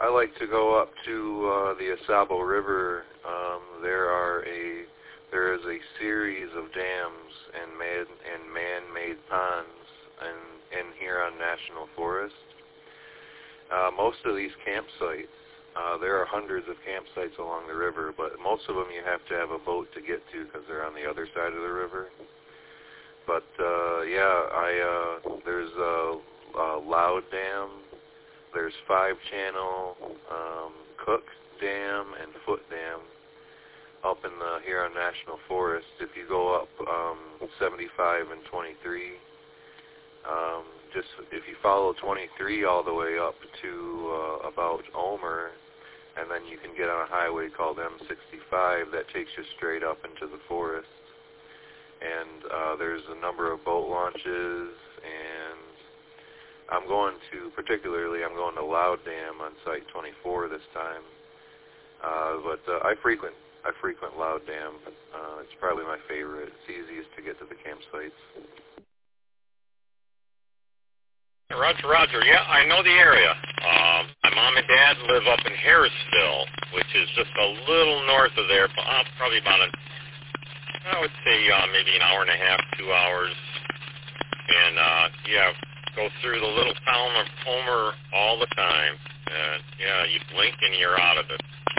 I like to go up to the Asabo River. There is a series of dams and man-made ponds in Huron National Forest. Most of these campsites, there are hundreds of campsites along the river, but most of them you have to have a boat to get to because they're on the other side of the river. But there's Loud Dam, there's 5-channel Cook Dam and Foot Dam up in the Huron National Forest. If you go up 75 and 23, if you follow 23 all the way up to about Omer, and then you can get on a highway called M65 that takes you straight up into the forest. And there's a number of boat launches, and I'm going to Loud Dam on Site 24 this time. But I frequent Loud Dam. It's probably my favorite. It's easiest to get to the campsites. Roger. Yeah, I know the area. My mom and dad live up in Harrisville, which is just a little north of there, probably about I would say maybe an hour and a half, 2 hours. And, go through the little town of Omer all the time. And, you blink and you're out of it.